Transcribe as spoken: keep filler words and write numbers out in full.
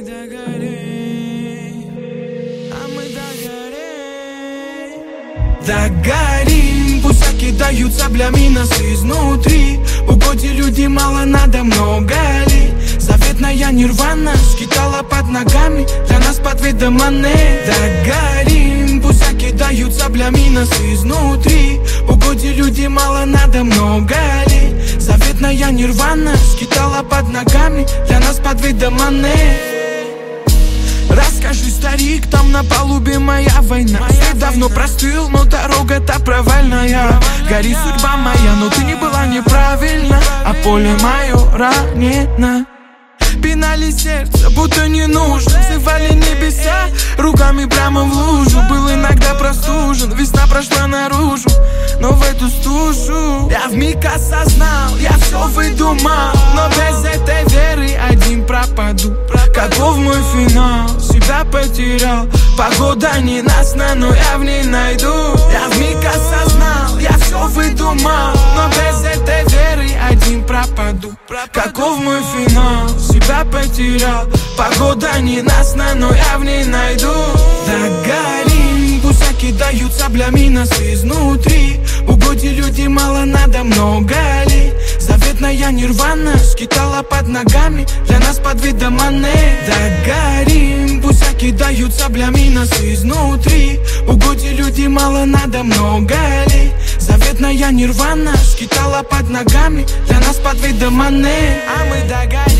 догорим, а мы догорим. Догорим, пусть кидают саблями нас изнутри. Угоди люди мало надо, много ли? Заветная нирвана скитала под ногами, для нас под видом монет. Догорим, пусть кидают саблями нас изнутри. Угоди люди мало надо, много ли? Заветная нирвана скитала под ногами, для нас под видом монет. Расскажи, старик, там на палубе моя война. Свет давно простыл, но дорога-то провальная. Гори судьба моя, но ты не была неправильна, а поле мое ранено. Пинали сердце, будто не нужно. Взывали небеса, руками прямо в лужу. Был иногда простужен, весна прошла наружу, но в эту стужу я вмиг осознал, я все выдумал, но без этой веры один пропаду. Каков мой финал? Себя потерял. Погода ненастна, но я в ней найду. Я вмиг осознал, я все выдумал, но без этой веры один пропаду. Каков мой финал? Себя потерял. Погода ненастна, но я в ней найду. Догорим, пусть кидают саблями нас изнутри. Угоди люди мало надо, много ли? Заветная нирвана скитала под ногами, для нас под видом монет. Догорим, пусть кидают саблями нас изнутри. Угоди люди мало надо, много ли? Заветная нирвана скитала под ногами, для нас под видом монет. А мы догорим.